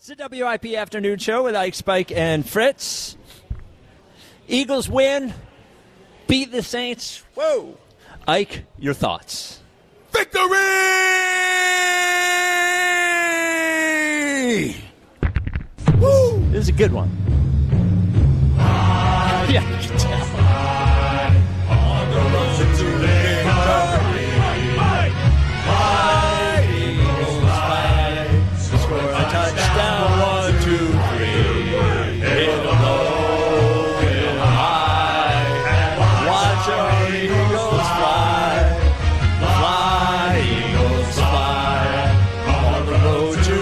It's the WIP Afternoon Show with Ike, Spike, and Fritz. Eagles win, beat the Saints. Whoa. Ike, your thoughts? Victory! Woo! This is a good one. Yeah, you can tell. On the road to victory. Eagles fly. Score a touchdown. 1, 2, 3. Hit 'em low, hit 'em high. Watch our Eagles fly. Fly, Eagles fly. On the road to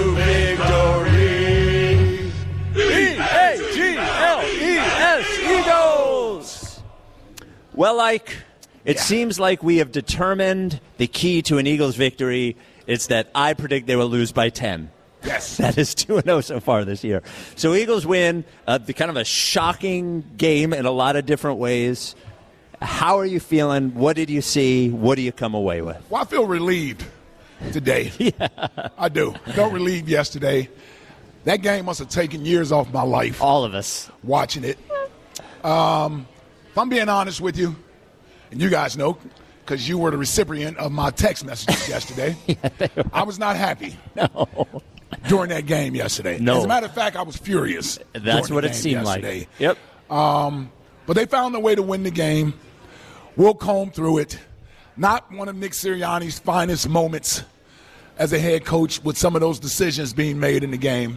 victory. E-A-G-L-E-S, Eagles! Well, Ike, it seems like we have determined the key to an Eagles victory. It's that I predict they will lose by 10. Yes. That is 2-0 so far this year. So Eagles win, the kind of a shocking game in a lot of different ways. How are you feeling? What did you see? What do you come away with? Well, I feel relieved today. Yeah. I do. I felt relieved yesterday. That game must have taken years off my life. All of us. Watching it. If I'm being honest with you, and you guys know, because you were the recipient of my text messages yesterday, I was not happy. No. During that game yesterday. No. As a matter of fact, I was furious. That's what it seemed yesterday. like. Yep. But they found a way to win the game. We'll comb through it. Not one of Nick Sirianni's finest moments as a head coach with some of those decisions being made in the game.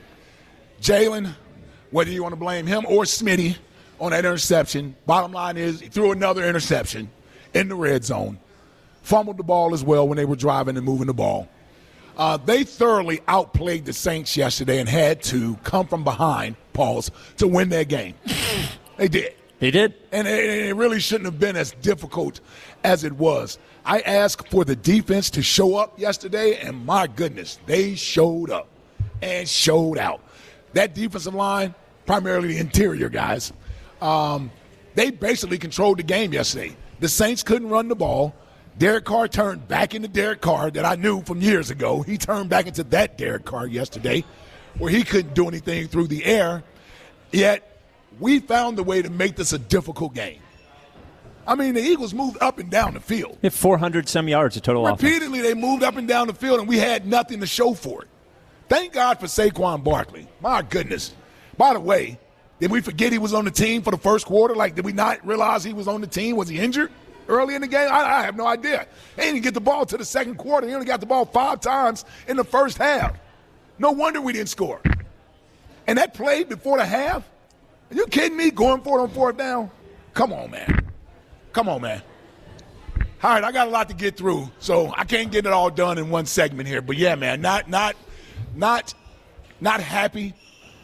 Jalen, whether you want to blame him or Smitty on that interception, bottom line is he threw another interception in the red zone. Fumbled the ball as well when they were driving and moving the ball. They thoroughly outplayed the Saints yesterday and had to come from behind, to win their game. They did. They did? And it really shouldn't have been as difficult as it was. I asked for the defense to show up yesterday, and my goodness, they showed up and showed out. That defensive line, primarily the interior guys, they basically controlled the game yesterday. The Saints couldn't run the ball. Derek Carr turned back into Derek Carr that I knew from years ago. He turned back into that Derek Carr yesterday where he couldn't do anything through the air. Yet we found a way to make this a difficult game. I mean, the Eagles moved up and down the field. 400-some yards of total offense. Repeatedly, they moved up and down the field, and we had nothing to show for it. Thank God for Saquon Barkley. My goodness. By the way, did we forget he was on the team for the first quarter? Like, did we not realize he was on the team? Was he injured early in the game? I have no idea. He didn't get the ball to the second quarter. He only got the ball 5 times in the first half. No wonder we didn't score. And that play before the half? Are you kidding me? Going for it on fourth down? Come on, man. Come on, man. All right, I got a lot to get through, so I can't get it all done in one segment here. But yeah, man, not happy.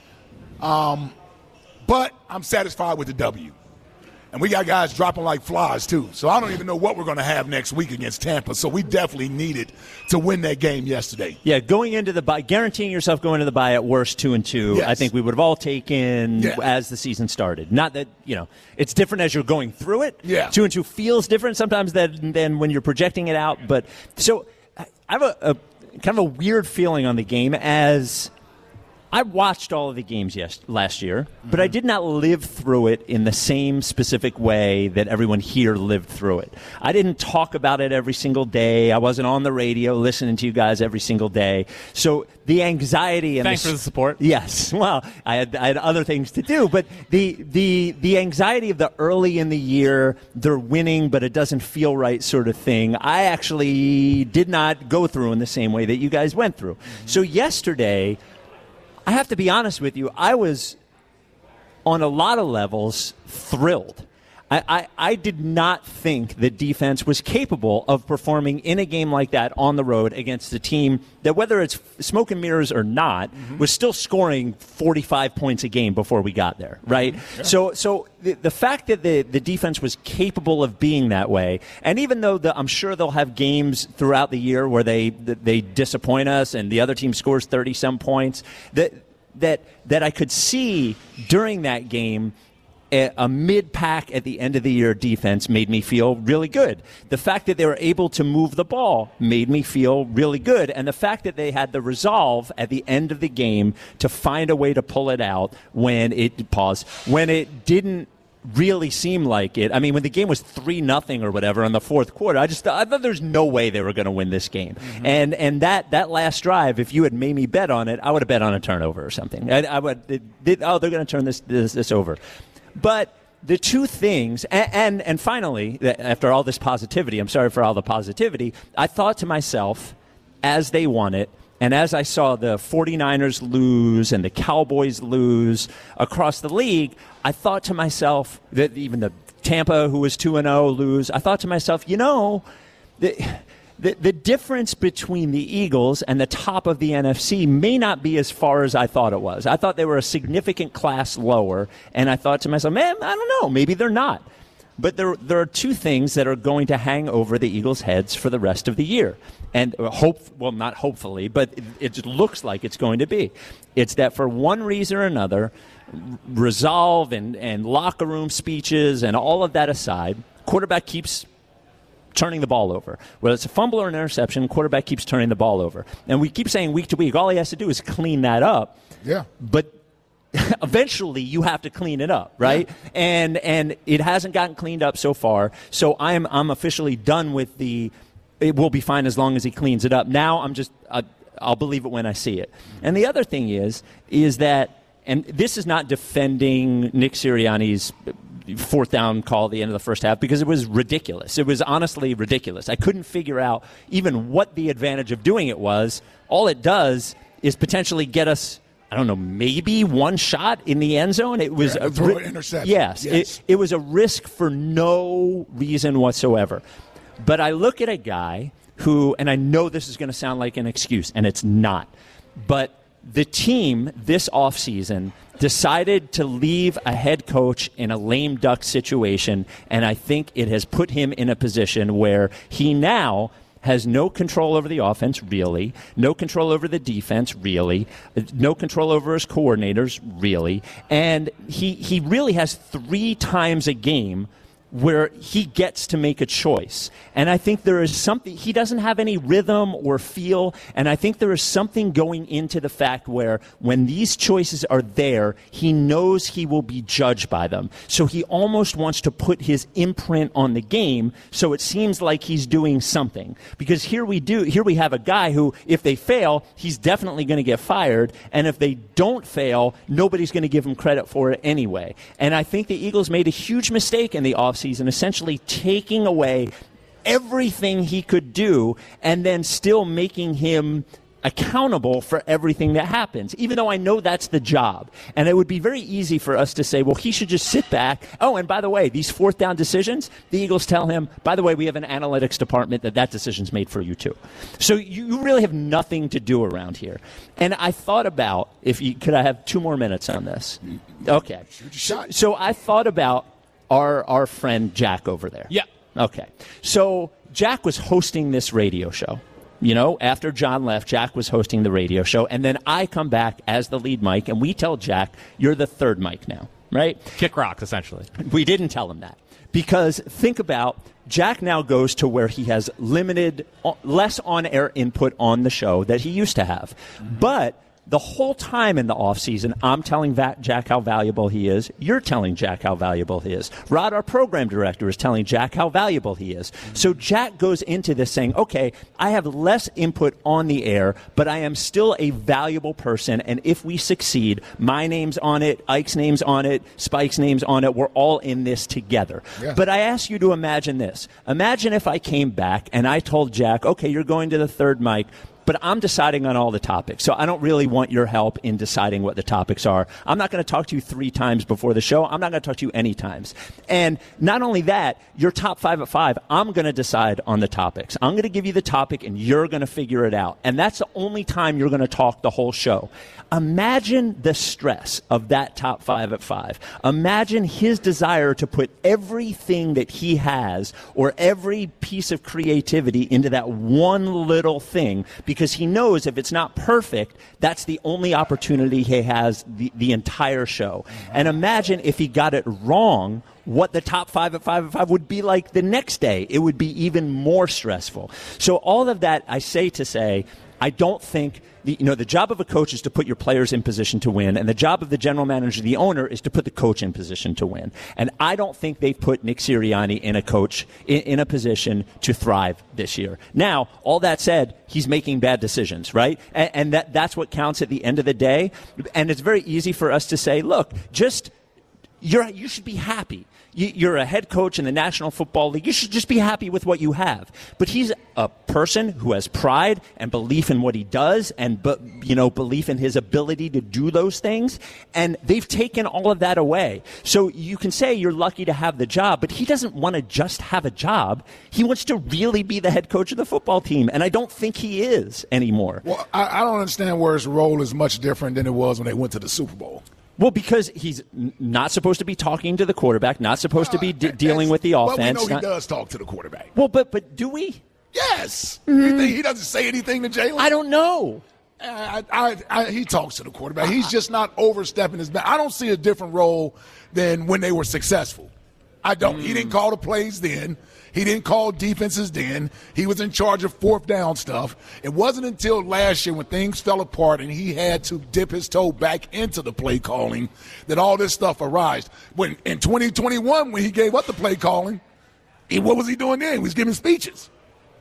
But I'm satisfied with the W. And we got guys dropping like flies, too. So I don't even know what we're going to have next week against Tampa. So we definitely needed to win that game yesterday. Yeah, going into the bye, guaranteeing yourself going to the bye at worst 2-2, Yes. I think we would have all taken as the season started. Not that, it's different as you're going through it. Yeah. 2-2 feels different sometimes than when you're projecting it out. But so I have a kind of a weird feeling on the game as I watched all of the games last year, but I did not live through it in the same specific way that everyone here lived through it. I didn't talk about it every single day. I wasn't on the radio listening to you guys every single day. So the anxiety and thanks for the support. Yes, well, I had other things to do, but the anxiety of the early in the year, they're winning, but it doesn't feel right sort of thing, I actually did not go through in the same way that you guys went through. So yesterday, I have to be honest with you, I was, on a lot of levels, thrilled. I did not think that defense was capable of performing in a game like that on the road against a team that, whether it's smoke and mirrors or not, was still scoring 45 points a game before we got there, right? Yeah. So the fact that the defense was capable of being that way, and even though I'm sure they'll have games throughout the year where they disappoint us and the other team scores 30-some points, that I could see during that game a mid-pack at the end of the year defense made me feel really good. The fact that they were able to move the ball made me feel really good. And the fact that they had the resolve at the end of the game to find a way to pull it out when it didn't really seem like it. I mean, when the game was 3-0 or whatever in the fourth quarter, I thought there's no way they were going to win this game. Mm-hmm. And that last drive, if you had made me bet on it, I would have bet on a turnover or something. They're going to turn this over. But the two things, and finally, after all this positivity, I'm sorry for all the positivity, I thought to myself, as they won it, and as I saw the 49ers lose and the Cowboys lose across the league, I thought to myself, that even the Tampa, who was 2-0, lose, I thought to myself, the difference between the Eagles and the top of the NFC may not be as far as I thought it was. I thought they were a significant class lower, and I thought to myself, man, I don't know, maybe they're not. But there are two things that are going to hang over the Eagles' heads for the rest of the year. And not hopefully, but it looks like it's going to be. It's that for one reason or another, resolve and locker room speeches and all of that aside, quarterback keeps turning the ball over. Whether it's a fumble or an interception, quarterback keeps turning the ball over. And we keep saying week to week, all he has to do is clean that up. Yeah. But eventually you have to clean it up, right? Yeah. And it hasn't gotten cleaned up so far. So I'm officially done with it will be fine as long as he cleans it up. Now I'll believe it when I see it. And the other thing is that, and this is not defending Nick Sirianni's fourth down call at the end of the first half, because it was ridiculous. It was honestly ridiculous. I couldn't figure out even what the advantage of doing it was. All it does is potentially get us, I don't know, maybe one shot in the end zone. It was an interception. Yes. It was a risk for no reason whatsoever. But I look at a guy who, and I know this is going to sound like an excuse, and it's not, but the team this offseason decided to leave a head coach in a lame duck situation, and I think it has put him in a position where he now has no control over the offense, really, no control over the defense, really, no control over his coordinators, really, and he really has 3 times a game where he gets to make a choice. And I think there is something, he doesn't have any rhythm or feel, and I think there is something going into the fact where when these choices are there, he knows he will be judged by them. So he almost wants to put his imprint on the game, so it seems like he's doing something. Because here we have a guy who, if they fail, he's definitely going to get fired, and if they don't fail, nobody's going to give him credit for it anyway. And I think the Eagles made a huge mistake in the offseason, essentially taking away everything he could do and then still making him accountable for everything that happens, even though I know that's the job. And it would be very easy for us to say, well, he should just sit back. Oh, and by the way, these fourth down decisions, the Eagles tell him, by the way, we have an analytics department that decision's made for you too. So you really have nothing to do around here. And I thought about, could I have 2 more minutes on this? Okay. So I thought about our friend Jack over there. Yeah. Okay. So Jack was hosting this radio show. After John left, Jack was hosting the radio show. And then I come back as the lead mic, and we tell Jack, you're the third mic now, right? Kick rocks, essentially. We didn't tell him that. Because think about, Jack now goes to where he has less on-air input on the show that he used to have. Mm-hmm. But the whole time in the offseason, I'm telling Jack how valuable he is. You're telling Jack how valuable he is. Rod, our program director, is telling Jack how valuable he is. So Jack goes into this saying, okay, I have less input on the air, but I am still a valuable person, and if we succeed, my name's on it, Ike's name's on it, Spike's name's on it, we're all in this together. Yeah. But I ask you to imagine this. Imagine if I came back and I told Jack, okay, you're going to the third mic, but I'm deciding on all the topics, so I don't really want your help in deciding what the topics are. I'm not going to talk to you 3 times before the show. I'm not going to talk to you any times. And not only that, your top 5 at 5, I'm going to decide on the topics. I'm going to give you the topic, and you're going to figure it out. And that's the only time you're going to talk the whole show. Imagine the stress of that top 5 at 5. Imagine his desire to put everything that he has or every piece of creativity into that one little thing, because because he knows if it's not perfect, that's the only opportunity he has the entire show. And imagine if he got it wrong, what the top 5 at 5 at 5 would be like the next day. It would be even more stressful. So all of that I say to say, I don't think the job of a coach is to put your players in position to win, and the job of the general manager, the owner, is to put the coach in position to win. And I don't think they've put Nick Sirianni in a position to thrive this year. Now, all that said, he's making bad decisions, right? And that's what counts at the end of the day. And it's very easy for us to say, look, you should be happy. You're a head coach in the National Football League. You should just be happy with what you have. But he's a person who has pride and belief in what he does and belief in his ability to do those things. And they've taken all of that away. So you can say you're lucky to have the job, but he doesn't want to just have a job. He wants to really be the head coach of the football team. And I don't think he is anymore. Well, I don't understand where his role is much different than it was when they went to the Super Bowl. Well, because he's not supposed to be talking to the quarterback, not supposed to be dealing with the offense. Well, we know he does talk to the quarterback. Well, but do we? Yes. You think he doesn't say anything to Jalen? I don't know. He talks to the quarterback. He's just not overstepping his back. I don't see a different role than when they were successful. I don't. He didn't call the plays then. He didn't call defenses then. He was in charge of fourth down stuff. It wasn't until last year when things fell apart and he had to dip his toe back into the play calling that all this stuff arose. When in 2021, when he gave up the play calling, what was he doing then? He was giving speeches.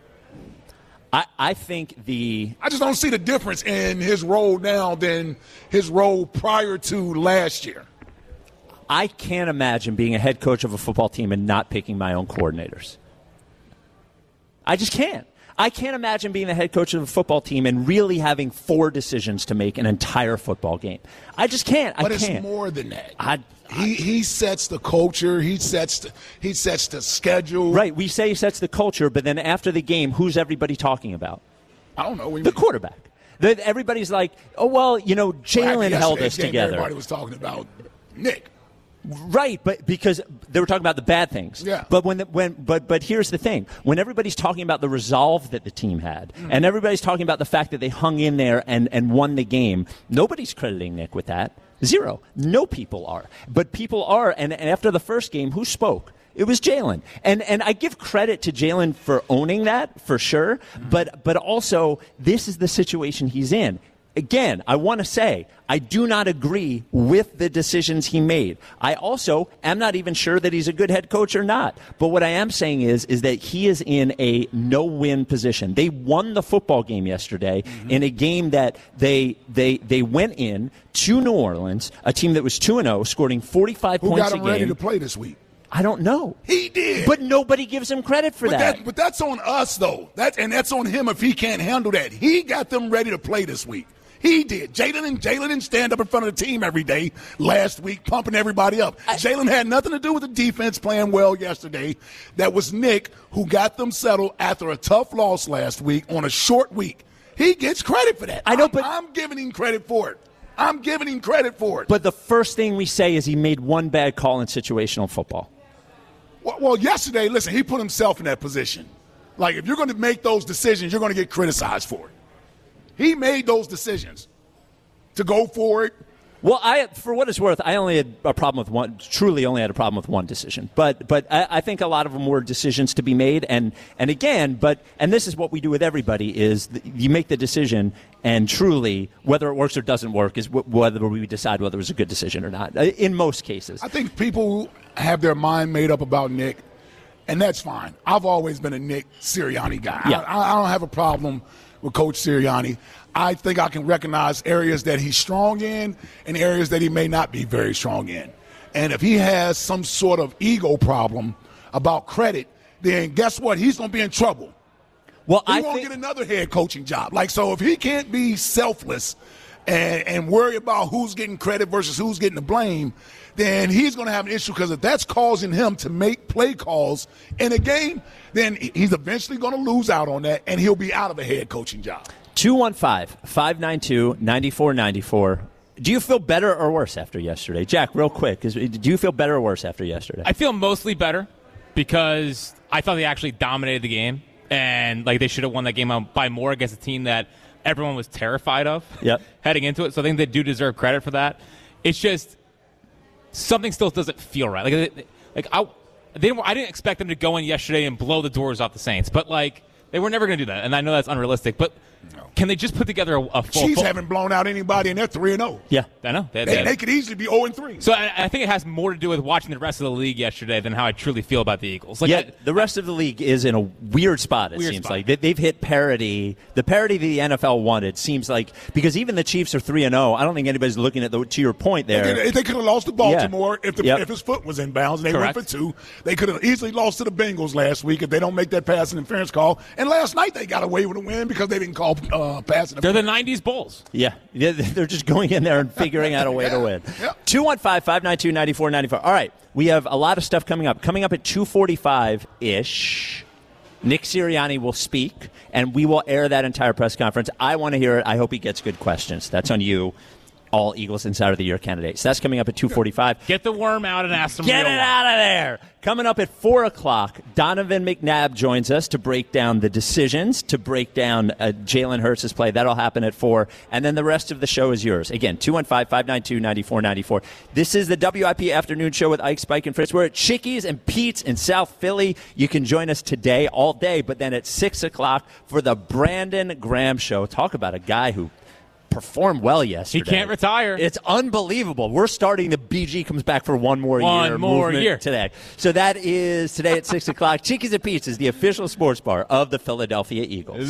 I think I just don't see the difference in his role now than his role prior to last year. I can't imagine being a head coach of a football team and not picking my own coordinators. I just can't. I can't imagine being the head coach of a football team and really having 4 decisions to make an entire football game. I just can't. But it's more than that. He sets the culture. He sets the schedule. Right. We say he sets the culture, but then after the game, who's everybody talking about? I don't know. The quarterback. Everybody's like, oh, well, Jalen held us together. Everybody was talking about Nick. Right, but because they were talking about the bad things. Yeah. But but here's the thing: when everybody's talking about the resolve that the team had, and everybody's talking about the fact that they hung in there and won the game, nobody's crediting Nick with that. Zero. No people are. But people are. And after the first game, who spoke? It was Jalen. And I give credit to Jalen for owning that, for sure. But also, this is the situation he's in. Again, I want to say, I do not agree with the decisions he made. I also am not even sure that he's a good head coach or not. But what I am saying is that he is in a no-win position. They won the football game yesterday in a game that they went in to New Orleans, a team that was 2-0, scoring 45 points a game. Who got him ready to play this week? I don't know. He did. But nobody gives him credit for that. But that's on us, though. That's on him if he can't handle that. He got them ready to play this week. He did. Jalen didn't stand up in front of the team every day last week, pumping everybody up. Jalen had nothing to do with the defense playing well yesterday. That was Nick who got them settled after a tough loss last week on a short week. He gets credit for that. I know, but I'm giving him credit for it. I'm giving him credit for it. But the first thing we say is he made one bad call in situational football. Well, yesterday, listen, he put himself in that position. Like, if you're going to make those decisions, you're going to get criticized for it. He made those decisions to go for it. Well, for what it's worth, I only had a problem with one. Truly, only had a problem with one decision. But I think a lot of them were decisions to be made. And this is what we do with everybody: is you make the decision, and truly, whether it works or doesn't work is whether we decide whether it was a good decision or not. In most cases, I think people have their mind made up about Nick, and that's fine. I've always been a Nick Sirianni guy. Yeah. I don't have a problem with Coach Sirianni. I think I can recognize areas that he's strong in and areas that he may not be very strong in. And if he has some sort of ego problem about credit, then guess what? He's going to be in trouble. Well, he won't get another head coaching job. So if he can't be selfless and worry about who's getting credit versus who's getting the blame, then he's going to have an issue, because if that's causing him to make play calls in a game, then he's eventually going to lose out on that, and he'll be out of a head coaching job. 215-592-9494. Do you feel better or worse after yesterday? Jack, real quick, do you feel better or worse after yesterday? I feel mostly better because I thought they actually dominated the game, and they should have won that game by more against a team that everyone was terrified of Yep. heading into it. So I think they do deserve credit for that. It's just something still doesn't feel right. I didn't expect them to go in yesterday and blow the doors off the Saints, but they were never going to do that, and I know that's unrealistic. But can they just put together a full? Chiefs haven't blown out anybody, and they're 3-0. Yeah, I know They could easily be 0-3. So I think it has more to do with watching the rest of the league yesterday than how I truly feel about the Eagles. The rest of the league is in a weird spot, it seems like. They've hit parity. The parity the NFL wanted seems like, because even the Chiefs are 3-0. I don't think anybody's looking at to your point there. They could have lost to Baltimore if his foot was in bounds, and they Correct. went for 2. They could have easily lost to the Bengals last week if they don't make that pass interference call. And last night they got away with a win because they didn't call pass interference. They're the 90s Bulls. Yeah, they're just going in there and figuring out a way to win. 215-592-9494. All right, we have a lot of stuff coming up. Coming up at 2:45-ish, Nick Sirianni will speak, and we will air that entire press conference. I want to hear it. I hope he gets good questions. That's on you, all Eagles Insider of the Year candidates. That's coming up at 2:45. Get the worm out and ask them. Get it out of there. Coming up at 4 o'clock, Donovan McNabb joins us to break down the decisions, to break down Jalen Hurts' play. That'll happen at 4. And then the rest of the show is yours. Again, 215-592-9494. This is the WIP Afternoon Show with Ike, Spike, and Fritz. We're at Chickies and Pete's in South Philly. You can join us today all day, but then at 6 o'clock for the Brandon Graham Show. Talk about a guy who performed well yesterday. He can't retire. It's unbelievable. We're starting the BG comes back for one more year today. So that is today at 6 o'clock. Chickies and Pete's is the official sports bar of the Philadelphia Eagles.